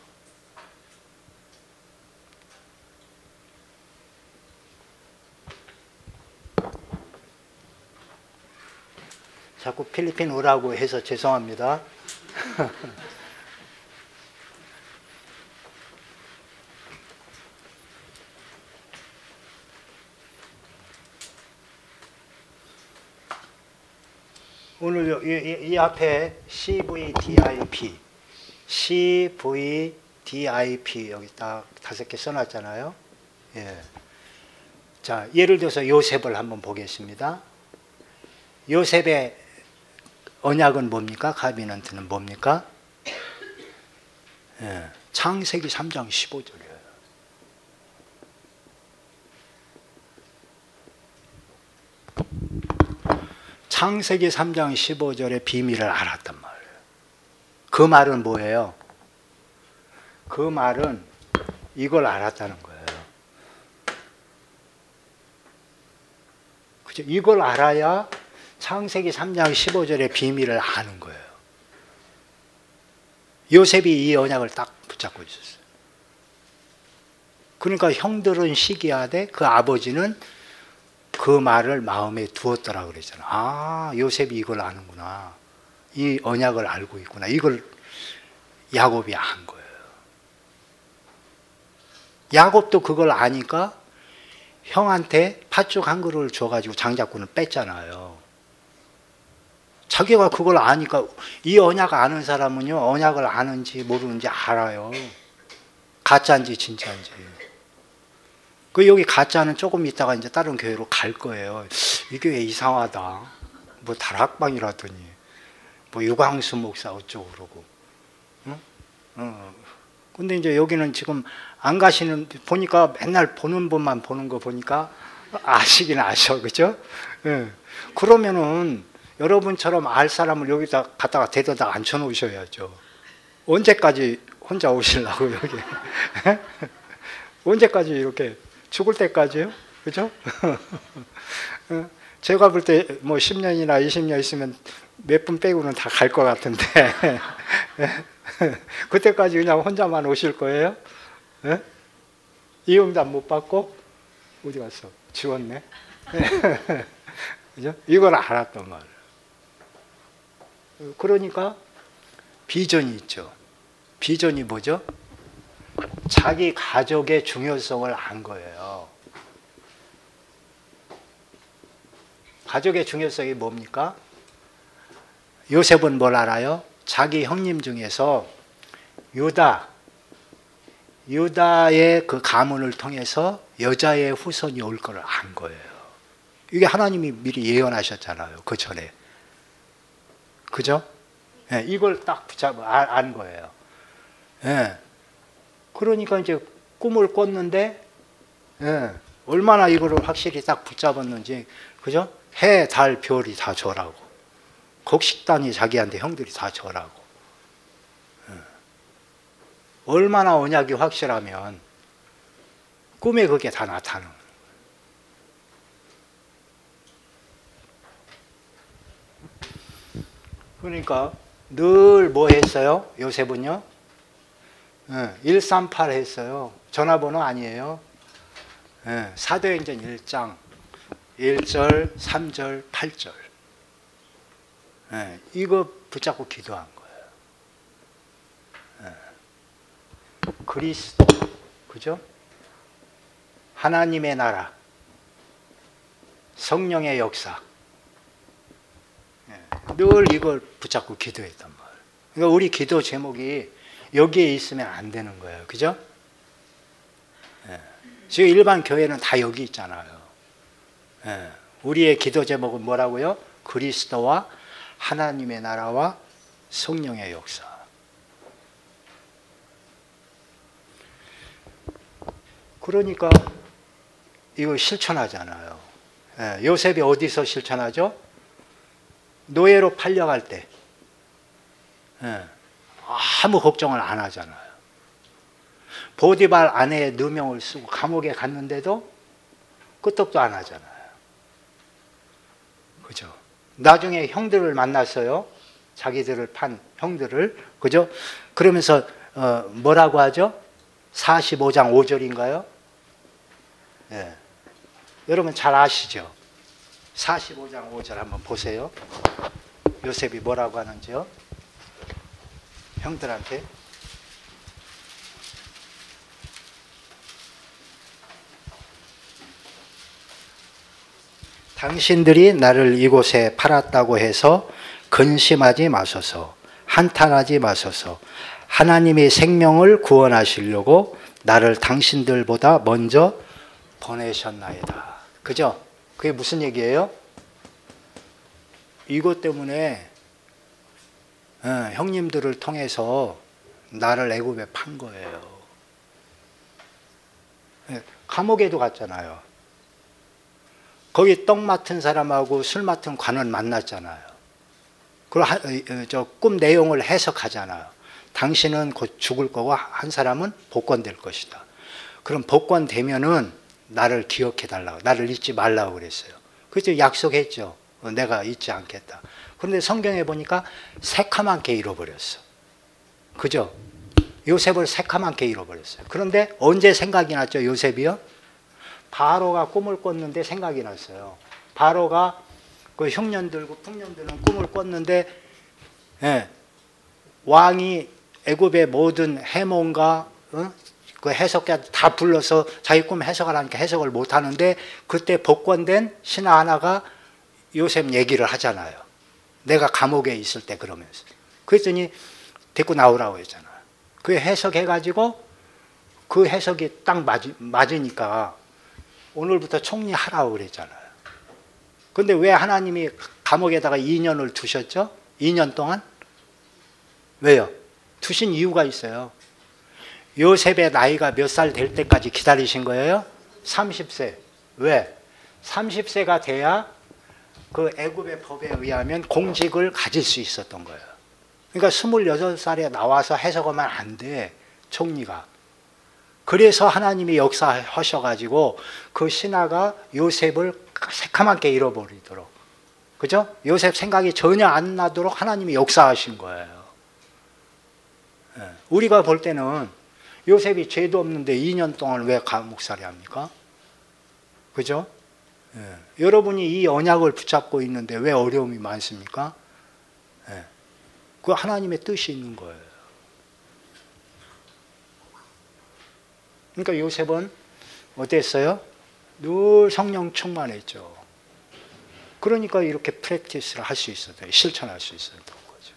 자꾸 필리핀 오라고 해서 죄송합니다. 오늘 이, 이, 이 앞에 씨브이디아이피, 씨브이디아이피 여기 딱 다섯 개 써놨잖아요. 예. 자, 예를 들어서 요셉을 한번 보겠습니다. 요셉의 언약은 뭡니까? 가비넌트는 뭡니까? 예. 창세기 삼 장 십오 절이에요. 창세기 삼 장 십오 절의 비밀을 알았단 말이에요. 그 말은 뭐예요? 그 말은 이걸 알았다는 거예요. 그죠? 이걸 알아야 창세기 삼 장 십오 절의 비밀을 아는 거예요. 요셉이 이 언약을 딱 붙잡고 있었어요. 그러니까 형들은 시기하되 그 아버지는 그 말을 마음에 두었더라 그랬잖아. 아, 요셉이 이걸 아는구나. 이 언약을 알고 있구나. 이걸 야곱이 안 거예요. 야곱도 그걸 아니까 형한테 팥죽 한 그릇을 줘가지고 장자권을 뺐잖아요. 자기가 그걸 아니까, 이 언약 아는 사람은요, 언약을 아는지 모르는지 알아요. 가짜인지 진짜인지. 그 여기 가짜는 조금 있다가 이제 다른 교회로 갈 거예요. 이 교회 이상하다. 뭐 다락방이라더니 뭐 유광수 목사 어쩌고 그러고. 응? 어. 근데 이제 여기는 지금 안 가시는, 보니까 맨날 보는 분만 보는 거 보니까 아시긴 아셔. 그죠? 예. 그러면은 여러분처럼 알 사람을 여기다 갖다가 데려다 앉혀 놓으셔야죠. 언제까지 혼자 오시려고 여기. 언제까지 이렇게 죽을 때까지요? 그죠? 제가 볼 때 뭐 십 년이나 이십 년 있으면 몇 분 빼고는 다 갈 것 같은데 그때까지 그냥 혼자만 오실 거예요? 네? 이 응답 못 받고 어디 갔어? 지웠네. 그죠? 이걸 알았던 말. 그러니까 비전이 있죠. 비전이 뭐죠? 자기 가족의 중요성을 안 거예요. 가족의 중요성이 뭡니까? 요셉은 뭘 알아요? 자기 형님 중에서 유다, 유다의 그 가문을 통해서 여자의 후손이 올 걸 안 거예요. 이게 하나님이 미리 예언하셨잖아요. 그 전에. 그죠? 네, 이걸 딱 붙잡아 안 거예요. 네. 그러니까 이제 꿈을 꿨는데, 예, 얼마나 이거를 확실히 딱 붙잡았는지, 그죠? 해, 달, 별이 다 저라고. 곡식단이 자기한테 형들이 다 저라고. 예. 얼마나 언약이 확실하면 꿈에 그게 다 나타나는 거예요. 그러니까 늘 뭐 했어요? 요셉은요? 네, 일삼팔 했어요. 전화번호 아니에요. 네, 사도행전 일 장 일 절, 삼 절, 팔 절. 네, 이거 붙잡고 기도한 거예요. 네. 그리스도, 그죠? 하나님의 나라, 성령의 역사. 네, 늘 이걸 붙잡고 기도했단 말이에요. 그러니까 우리 기도 제목이 여기에 있으면 안 되는 거예요. 그죠? 예. 지금 일반 교회는 다 여기 있잖아요. 예. 우리의 기도 제목은 뭐라고요? 그리스도와 하나님의 나라와 성령의 역사. 그러니까 이거 실천하잖아요. 예, 요셉이 어디서 실천하죠? 노예로 팔려갈 때. 예, 아무 걱정을 안 하잖아요. 보디발 아내의 누명을 쓰고 감옥에 갔는데도 끄떡도 안 하잖아요. 그죠? 나중에 형들을 만났어요. 자기들을 판 형들을. 그죠? 그러면서 어, 뭐라고 하죠? 사십오 장 오 절인가요? 예. 여러분 잘 아시죠? 사십오 장 오 절 한번 보세요. 요셉이 뭐라고 하는지요? 형들한테. 당신들이 나를 이곳에 팔았다고 해서 근심하지 마소서, 한탄하지 마소서. 하나님이 생명을 구원하시려고 나를 당신들보다 먼저 보내셨나이다. 그죠? 그게 무슨 얘기예요? 이것 때문에 어, 형님들을 통해서 나를 애굽에 판 거예요. 감옥에도 갔잖아요. 거기 떡 맡은 사람하고 술 맡은 관원 만났잖아요. 그리고 저 꿈 내용을 해석하잖아요. 당신은 곧 죽을 거고 한 사람은 복권될 것이다. 그럼 복권되면은 나를 기억해 달라고, 나를 잊지 말라고 그랬어요. 그래서 약속했죠. 내가 잊지 않겠다. 그런데 성경에 보니까 새카맣게 잃어버렸어. 그죠? 요셉을 새카맣게 잃어버렸어요. 그런데 언제 생각이 났죠, 요셉이요? 바로가 꿈을 꿨는데 생각이 났어요. 바로가 그 흉년들고 풍년들은 꿈을 꿨는데, 예, 왕이 애굽의 모든 해몬과 어? 그 해석자 다 불러서 자기 꿈 해석을 하니까 해석을 못 하는데, 그때 복권된 신하 하나가 요셉 얘기를 하잖아요. 내가 감옥에 있을 때 그러면서. 그랬더니 데리고 나오라고 했잖아요. 그 해석해가지고 그 해석이 딱 맞, 맞으니까 오늘부터 총리하라고 그랬잖아요. 근데 왜 하나님이 감옥에다가 이 년을 두셨죠? 이 년 동안? 왜요? 두신 이유가 있어요. 요셉의 나이가 몇 살 될 때까지 기다리신 거예요? 삼십 세. 왜? 삼십 세가 돼야 그 애굽의 법에 의하면 공직을 가질 수 있었던 거예요. 그러니까 스물여덟 살에 나와서 해석하면 안 돼, 총리가. 그래서 하나님이 역사하셔가지고 그 신하가 요셉을 새카맣게 잃어버리도록, 그죠? 요셉 생각이 전혀 안 나도록 하나님이 역사하신 거예요. 우리가 볼 때는 요셉이 죄도 없는데 이 년 동안 왜 감옥살이 합니까? 그죠? 예. 여러분이 이 언약을 붙잡고 있는데 왜 어려움이 많습니까? 예. 그 하나님의 뜻이 있는 거예요. 그러니까 요셉은 어땠어요? 늘 성령 충만했죠. 그러니까 이렇게 프랙티스를 할 수 있었어요. 실천할 수 있었던 거죠.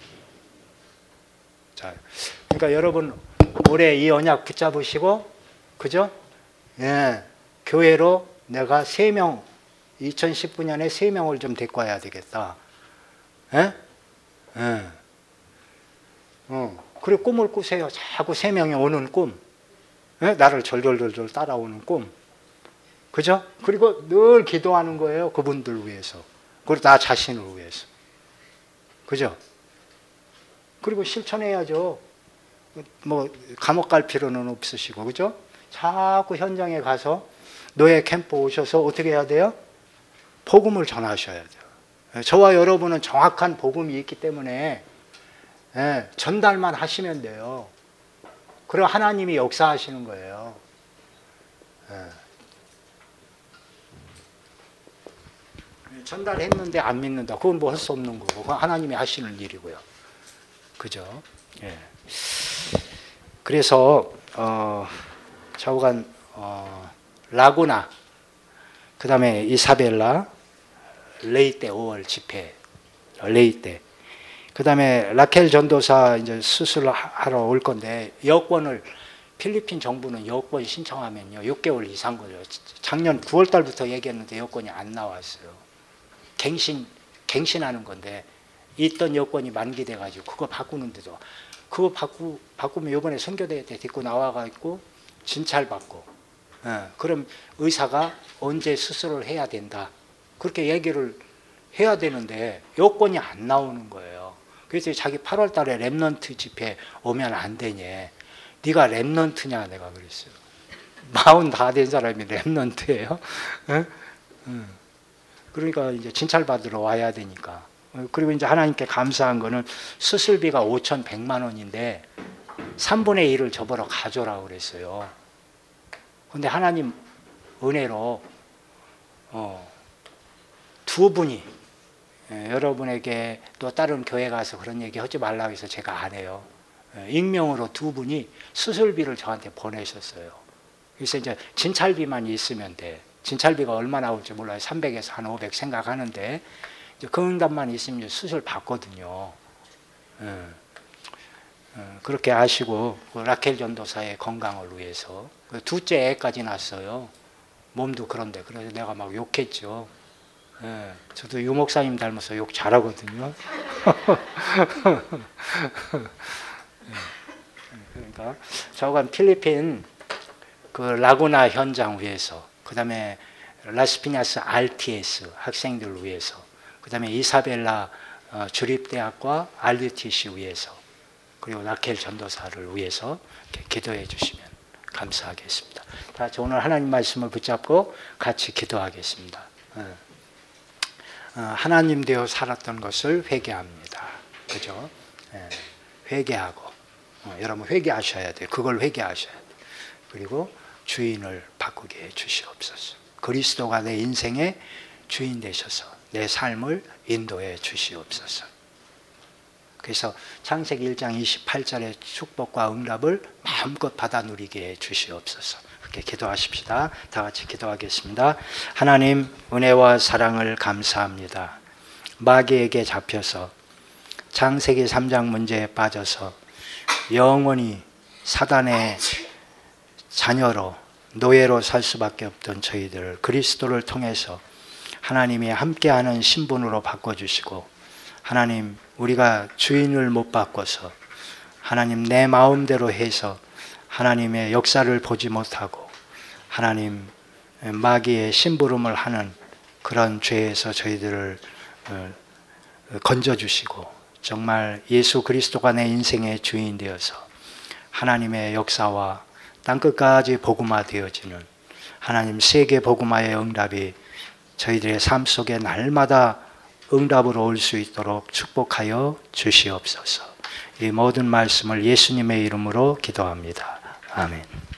자, 그러니까 여러분 올해 이 언약 붙잡으시고, 그죠? 예, 교회로 내가 세 명, 이천십구 년에 세 명을 좀 데리고 와야 되겠다. 예? 예. 어, 그리고 꿈을 꾸세요. 자꾸 세 명이 오는 꿈. 예? 나를 절절절절 따라오는 꿈. 그죠? 그리고 늘 기도하는 거예요. 그분들 위해서. 그리고 나 자신을 위해서. 그죠? 그리고 실천해야죠. 뭐 감옥 갈 필요는 없으시고, 그죠? 자꾸 현장에 가서 노예 캠프 오셔서 어떻게 해야 돼요? 복음을 전하셔야 돼요. 저와 여러분은 정확한 복음이 있기 때문에 예, 전달만 하시면 돼요. 그리고 하나님이 역사하시는 거예요. 예. 전달했는데 안 믿는다. 그건 뭐 할 수 없는 거고, 그건 하나님이 하시는 일이고요. 그죠? 예. 그래서 어, 좌우간 어, 라구나, 그 다음에 이사벨라, 레이 때 오월 집회, 레이 때, 그 다음에 라켈 전도사 이제 수술하러 올 건데 여권을 필리핀 정부는 여권 신청하면요 육 개월 이상 걸려요. 작년 구월 달부터 얘기했는데 여권이 안 나왔어요. 갱신 갱신하는 건데 있던 여권이 만기돼 가지고 그거 바꾸는데도 그거 바꾸 바꾸면 이번에 선교대 때 데리고 나와가지고 진찰 받고, 예, 그럼 의사가 언제 수술을 해야 된다 그렇게 얘기를 해야 되는데 여권이 안 나오는 거예요. 그래서 자기 팔월 달에 랩넌트 집회 오면 안 되냐. 네가 랩넌트냐 내가 그랬어요. 마흔 다 된 사람이 랩넌트예요. 예? 음. 그러니까 이제 진찰 받으러 와야 되니까. 그리고 이제 하나님께 감사한 거는 수술비가 오천백만 원인데 삼분의 일을 저보러 가져라고 그랬어요. 근데 하나님 은혜로 어, 두 분이, 예, 여러분에게 또 다른 교회 가서 그런 얘기 하지 말라고 해서 제가 안 해요. 예, 익명으로 두 분이 수술비를 저한테 보내셨어요. 그래서 이제 진찰비만 있으면 돼. 진찰비가 얼마 나올지 몰라요. 삼백에서 한 오백 생각하는데 이제 그 응답만 있으면 수술 받거든요. 예, 예, 그렇게 아시고 그 라켈 전도사의 건강을 위해서 그 둘째 애까지 낳았어요. 몸도 그런데 그래서 내가 막 욕했죠. 예, 저도 유 목사님 닮아서 욕 잘하거든요. 그러니까 저건 필리핀 그 라구나 현장 위해서, 그 다음에 라스피냐스 알티에스 학생들 위해서, 그 다음에 이사벨라 어, 주립대학과 알유티씨 위해서, 그리고 라켈 전도사를 위해서 이렇게 기도해 주시면 감사하겠습니다. 다 같이 오늘 하나님 말씀을 붙잡고 같이 기도하겠습니다. 어. 어, 하나님 되어 살았던 것을 회개합니다. 그죠? 예, 회개하고, 어, 여러분 회개하셔야 돼요. 그걸 회개하셔야 돼요. 그리고 주인을 바꾸게 해 주시옵소서. 그리스도가 내 인생의 주인 되셔서 내 삶을 인도해 주시옵소서. 그래서 창세기 일 장 이십팔 절의 축복과 응답을 마음껏 받아 누리게 해 주시옵소서. 그렇게 기도하십시다. 다 같이 기도하겠습니다. 하나님 은혜와 사랑을 감사합니다. 마귀에게 잡혀서 창세기 삼 장 문제에 빠져서 영원히 사단의 자녀로 노예로 살 수밖에 없던 저희들을 그리스도를 통해서 하나님이 함께하는 신분으로 바꿔주시고, 하나님 우리가 주인을 못 바꿔서 하나님 내 마음대로 해서 하나님의 역사를 보지 못하고 하나님 마귀의 심부름을 하는 그런 죄에서 저희들을 건져주시고, 정말 예수 그리스도가 내 인생의 주인 되어서 하나님의 역사와 땅끝까지 복음화 되어지는 하나님 세계 복음화의 응답이 저희들의 삶 속에 날마다 응답으로 올 수 있도록 축복하여 주시옵소서. 이 모든 말씀을 예수님의 이름으로 기도합니다. 아멘.